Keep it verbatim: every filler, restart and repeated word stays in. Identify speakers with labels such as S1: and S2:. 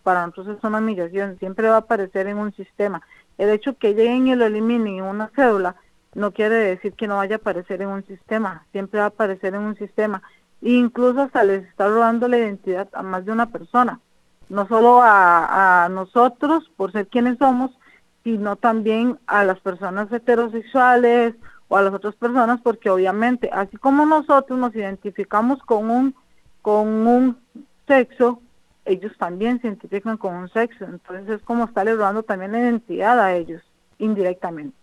S1: para nosotros es una humillación, siempre va a aparecer en un sistema. El hecho que lleguen y lo eliminen en una cédula no quiere decir que no vaya a aparecer en un sistema, siempre va a aparecer en un sistema. E incluso hasta les está robando la identidad a más de una persona, no solo a, a nosotros por ser quienes somos, sino también a las personas heterosexuales o a las otras personas, porque obviamente, así como nosotros nos identificamos con un, con un sexo, ellos también se identifican con un sexo, entonces es como estarle robando también la identidad a ellos, indirectamente.